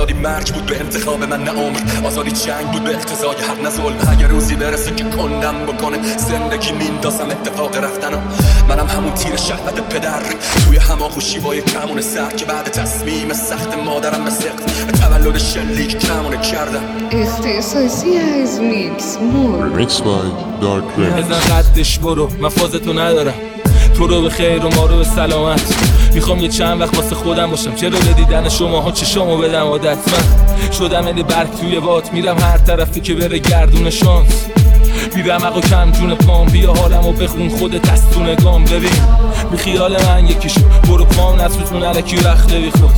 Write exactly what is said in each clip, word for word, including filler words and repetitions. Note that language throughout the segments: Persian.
آزادی مرگ بود به انتخاب من نه عمر، آزادی جنگ بود به اقتضای حق نه ظلم. اگه روزی برسه که کندم بکنه زندگی میندازم اتفاق رفتنم. منم همون تیر شهوت پدر توی هماغوشی با یک کمون سر که بعد تصمیم سخت مادرم به سخت به تولد شلیک کمونه کردم. اختصاصی از میکس مور Remix by Dark Remix. بزن قدش برو، من فازتو ندارم، تو رو به خیر و ما رو به سلامت. میخوام یه چند وقت واسه خودم باشم، چرا به دیدن شماها چشامو بدم عادت. من شدم یعنی برگ توی باد، میرم هر طرفی که بره گردون شانس. بیرم اقا کم جون پام، بیا حالمو بخون خودت از تو نگام. ببین بی خیال من یکیشو برو پام نسوزون علکی رخته بی خود.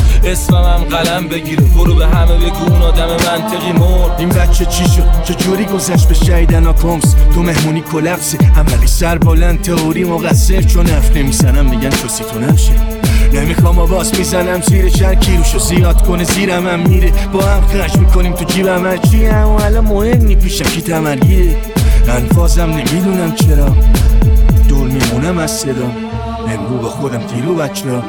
اسمم قلم بگیره برو به همه بگو اون آدم منطقی مرد. این بچه چی شد؟ چجوری گذشت به شهیدن آکامس؟ تو مهمونی کلپسه، عملی سر بلند، تئوری مقصر. چون حرف نمیزنم میگن چوسی تو نمشه. نمیخوام آواز میزنم زیر شر کیروشو زیاد کنه زیرم هم میره. با هم خرج میکنیم تو جیبم هرچی هم و الان مهم نی پیشم کی تمرگیه. انفازم نمیدونم چرا دور میمونم از صدا. امرو با خودم دیرو بچه ها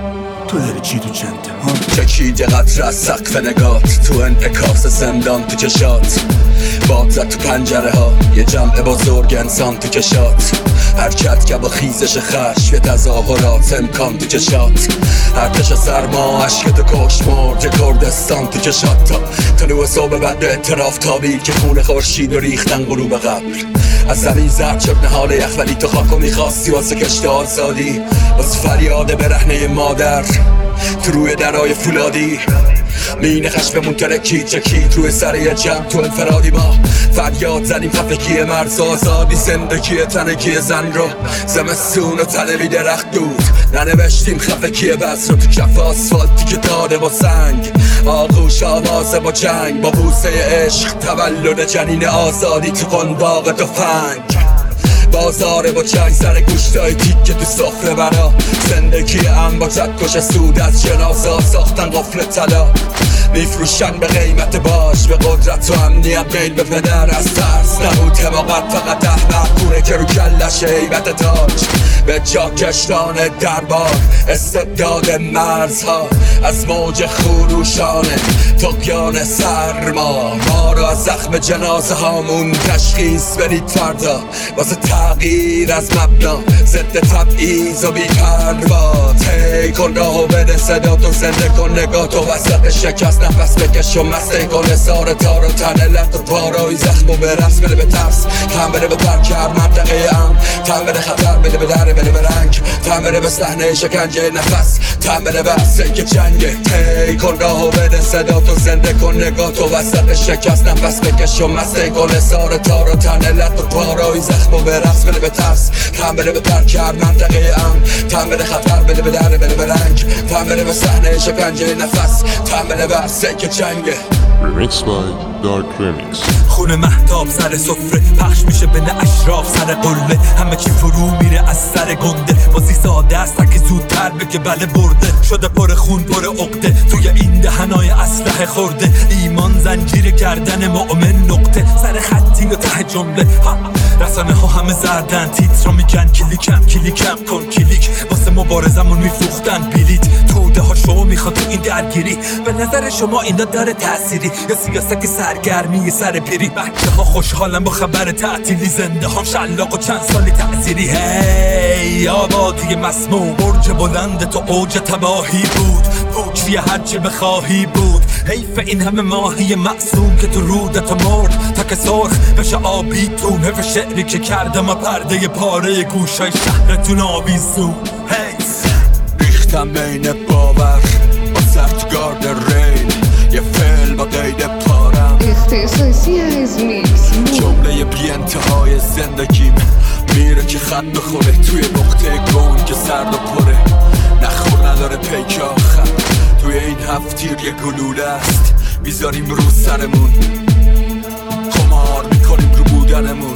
تو داری چی تو چنده ها؟ چکید قطر از سقف نگات تو انعکاس زندان تو چشات. باد زد تو پنجره ها یه جمع بزرگ انسان تو کشات. حرکت که با خیزش خشم یه تظاهرات امکان تو چشات. ارتش سرما عشق تو کش مرد کردستان تو چشات. تا طلوع صبح بعد اعتراف تابی که خون خورشید و ریختن غروب قبر. از زمین زرد شد نهال یخ ولی تو خاکو میخواستی واسه کشت آزادی. واسه فریاد برهنه مادر تو روی درای فولادی. مینه خشممون ترکید چکید روی سر یه جمع تو انفرادی. ما فریاد زنیم خفگی مرز آزادی زندگی تنگی زن رو. زمستون و تنوی درخت دود ننوشتیم خفگی بس رو تو کف آسفالتی که داده با سنگ. آغوش آوازه با جنگ با بوسه عشق تولد جنین آزادی تو قنباغ تفنگ. بازاره با چنگ سر گوشتای تیکه تو سفره برا. زندگی هم با چکش سود از جنازه ساختن قفل طلا. میفروشن به قیمت باش به قدرت و امنیت میل به پدر. از ترس نبود حماقت فقط احمق پوره که رو کلش هیبت تاج. به جا کشتان دربار استبداد مرزها از موج خروشانه طغیان سرما. ما رو از زخم جنازه هامون تشخیص بدید فردا واسه تغییر از مبنا ضد تبعیض و بی‌پروا. طی کن راهو بده صداتو زنده کن نگاهتو وسط شکست نفس بکش و مسته کن حصار تار و تنه لخت و پارایی زخمو به رفت بده به ترس تن بده به پرکر منطقه ام تن بده خطر بده به در بده به رنگ تن بده به صحنه شکنجه نفس تن بده به سنگ جنگه. طی کن راهو بده صداتو زنده کن نگاهتو وسط شکست نفس بکش و مسته کن حصار تار و تنه لخت و پارایی زخمو به رفت بده به ترس تن بده به پرکر منطقه ام تن بده خطر بده به در بده به رنگ تن بده به صحنه شکنجه نفس تن بده به سنگ جنگه. Remix by Dark Remix. خون مهتاب سر سفره پخش میشه بین اشراف سر قله. همه چی فرو میره از سر گنده بازی ساده است که زودتر بگه بله برده. شده پر خون پر عقده توی این دهنای اسلحه خورده. ایمان زنجیر گردن مؤمن نقطه سر خطی و ته جمله. رسانه ها همه زردن تیتر رو میگن کلیکم کلیکم کن کلیک واسه مبارزمون میفروختن بلیت. توده ها شما میخواد تو این درگیری به نظر شما اینا داره تأثیری یا سیاست که سرگرمی سر پیری. بچه ها خوشحالن با خبر تعطیلی زنده هم شلاق و چند سالی تأثیری. هی آبادی مسموم برج بلند تو اوج تباهی بود پوچی هرچی بخواهی بود. حیف این همه ماهی معصوم که تو رودت مرد تا که سرخ بشه آبی تو. حیف شعری که کردم و پرده پاره گوشای شهرتون آویزون. حیف ریختم بین باور با سرتگارد ریل یه فعل با قید پارم. اختصاصی از میکس جمله بی انتهای زندگیم میره که خط بخوره توی نقطه گون که سرد و پره. نخور نداره پیک آخر توی این هفتیر یه گلوله است بیزاریم رو سرمون. خمار میکنیم رو بودنمون.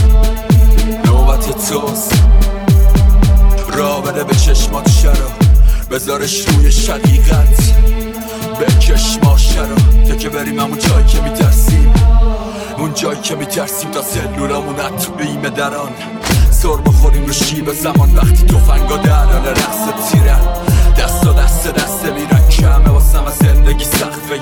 نوبت توست را بده به چشمات شرا بذارش روی شقیقت بکش ماشه رو تا که بریم همون جایی که میترسیم. اون جایی که میترسیم تا سلولامون تو بیمه دران. سر بخوریم رو شیب زمان وقتی توفنگا در حال رقص تیرن. دست و دست دست میرن کمه واسم از زندگی سخت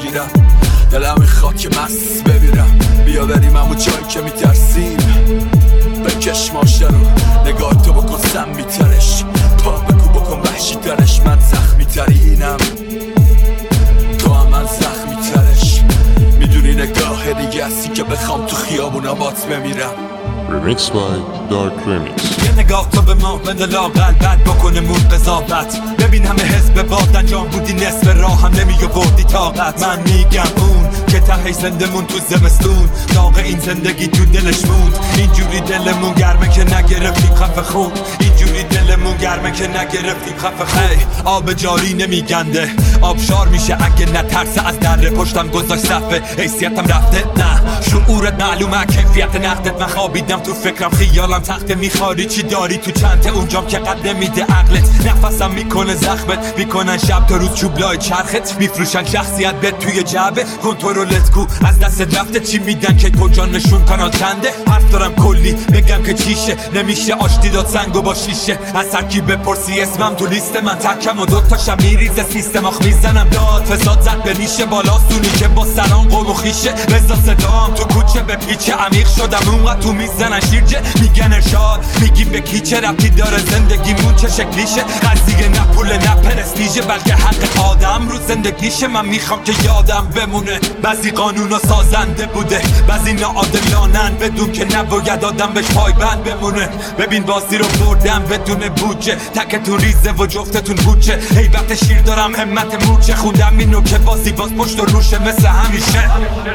نگیرم دلم میخواد که مست بمیرم بیا بریم همون جایی که میترسیم بکش ماشه رو نگاه تو بکن سم میترش پا بگو بکن وحشی ترش من زخمی ترینم تو هم من زخمی ترش میدونی نگاه دیگه هستی که بخوام تو خیابونا بات بمیرم. Remixed by Dark Remix. یه نگاه تو به ما بده لاغل بد بکنه مون قضاوت ببین همه حزب باد انجام بودی نصف راه هم نمی آوردی طاقت من میگم اون که ته زنده مون تو زمستون داغ این زندگی تو دلش موند اینجوری دلمون گرمه که نگرفتیم خفه خون اینجوری دلمون گرمه که نگرفتیم خفه خون آب جاری نمیگنده آبشار میشه اگه نترسه از در پشتم گذاشت صفه حیثیتم رفته نه شعورت معلومه کیفیت نقدت من خوابیدم تو فکرم خیالم تخته میخواری چی داری تو چنته اونجام که قد نمیده عقلت نفسم میکنه زخمت میکنن شب تا روز چوبلای چرخت میفروشن شخصیت بهت توی جعبه کنترلت کو از دست رفته چی میدن که کجا نشون کانال چنده حرف دارم کلی بگم که چیشه نمیشه آشتی داد سنگو با شیشه از هر کی بپرسی اسمم تو لیست من تکم و دوتا شم میریزه سیستم آخ میزنم داد فساد زد به نیشه بالاستونی که با سلام قوم و خیشه رضا صدام تو کوچه به پیچه عمیق شدم اونقدر تو میزنن شیرجه میگن ارشاد میگی به کی چه ربطی داره زندگیمون چه شکلیشه قضیه نه پول نه پرستیژه بلکه حق آدم رو زندگیشه من میخوام که یادم بمونه بعضی قانونا سازنده بوده بعضی ناعادلانن بدون که نباید آدم بهش پایبند بمونه ببین بازی رو بردم بدون بودجه تکتون ریزه و جفتتون بوچه هیبت شیر دارم همت مورچه خوندم اینو که بازی باز پشت و روشه مثل همیشه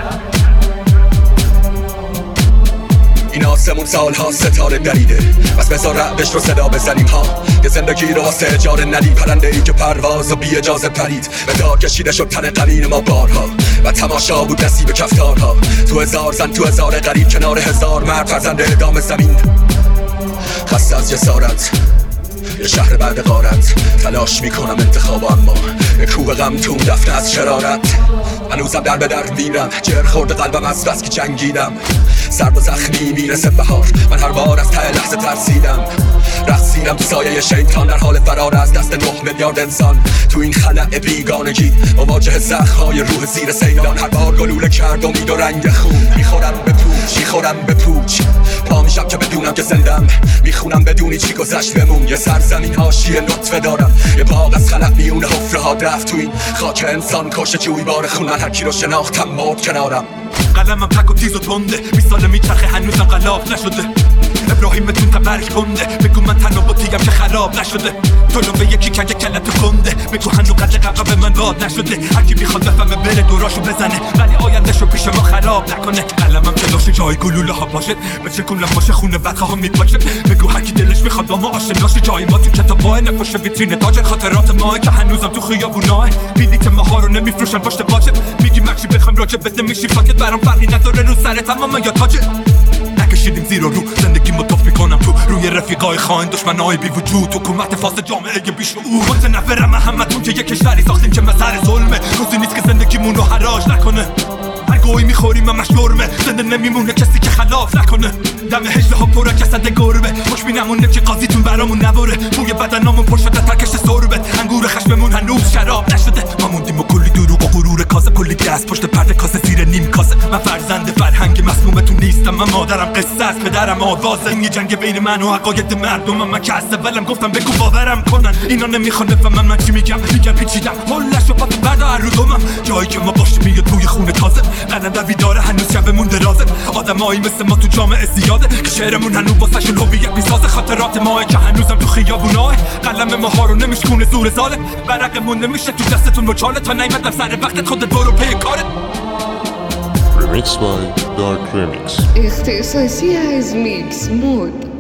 این آسمون سالها ستاره دریده بس بذار رعبش رو صدا بزنیم ها یه زندگی رو واسه اجاره ندی پرنده ای که پرواز و بی اجازه پرید به دار کشیده شد تن قرین ما بارها و تماشا بود نصیب کفتارها تو هزار زن تو هزار غریب کنار هزار مرد فرزند اعدام زمین خسته از جسارت یه شهر بعد غارت تلاش میکنم انتخاب اما یه کوه غم تو دفنه از شرارت هنوزم در به در میرم جر خورده قلبم از بس که جنگیدم سرد و زخمی میرسه بهار من هر بار از ته لحظه ترسیدم رقصیدم تو سایه شیطان در حال فرار از دست نه میلیارد انسان تو این خلأ بیگانگی مواجه زخم‌های روح زیر سیلان هر بار گلوله کرد امید و رنگ خون میخورم به پوچ میخورم به پوچ پا میشم که بدونم که زندم میخونم بدونی چی گذشت بمون یه سرزمین حاشیه نطفه دارم یه باغ از خلق میونه حفره ها رفت تو این خاک انسان کشه جوی بار خون من هر کی رو شناختم مرد کنارم قلمم تک و تیز و تنده بیست ساله میچرخه هنوزم غلاف نشده ابراهیمتون تبرک کنده بگو من تنابطیم که خراب نشده تو به یکی کنگ کلت کنده بگو هنو قدر قبقب من باد نشده هرکی بیخواد بفهمه بره دوراشو بزنه ولی آیندهشو پیش ما خراب نکنه قلمم که داشته جای گلوله ها باشه بچه کنم باشه خونه بدخواه ها میپاشه بگو هرکی دلش میخواد با ما آشناشه جای ما تو کتابای نفاشه ویترین تاج خاطرات ما که هنوزم تو خیابوناه بلیط ماها رو نمیفروشن پشت باجه میگی مکشی بخوام راجع بده میشی پاکت برام فرقی نداره رو سر تمام یا تاجه نکشیدیم زیر و رو زندگی مطاف میکنم تو روی رفیقای خاین دشمنای بی وجود حکومت فاسد جامعه بیشعور متنفرم همتون که یک کشوری ساختیم که مسر ظلمه کسی نیست که زندگیمون رو حراج نکنه هر گویی میخوریم همش نرمه زنده نمیمونه کسی که خلاف نکنه دم هجله ها پره کسد گربه خوش بینمونه که قاضیتون برامون نبره بوی بدنامون پر شده ترکش سربت انگور خشممون هنوز شراب نشده ما موندیم و کلی دروغ و غرور کاسه کلی دست پشت پرده کاسه زیر نیم کاسه من فرزند فرهنگ مسمومتون نیستم من مادرم قصه است پدرم آوازه این یه جنگ بین من و عقاید مردمم من که از اولم گفتم بگو باورم کنن اینا نمیخوان بفهمن من چی میگم میگم پیچیدم هلش و پات بعد هر روزم جایی که ما باشه میاد توی خونه تازه قلم دوی داره هنوز شبمون درازه آدمایی مثل ما تو جامعه زیاده که شعرمون هنوز واسهشون هویت میسازه خاطرات ماه که هنوزم تو خیابوناه قلم ماها رو نمیشکونه زور ساله ورقمون نمیشه تو دستتون مچاله تا نیمت سر وقتت خودت برو پی کارت. Remixed by Dark Remix. اختصاصی از میکس مود